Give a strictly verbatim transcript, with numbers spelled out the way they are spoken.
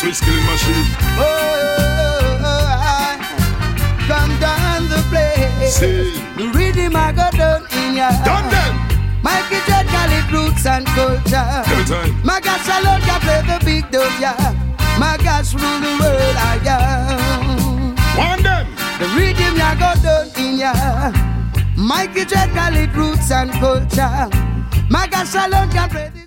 Swiss killing machine. Oh, I come down the place. See. The rhythm I got done in ya. Done them. Mikey Jet, Khalid, roots and culture. Every time. My gosh, alone can play the big dove, yeah. My gosh, rule the world, I am. One them. The rhythm I got done in ya. Mikey Jet, Khalid, roots and culture. My gosh, alone can play the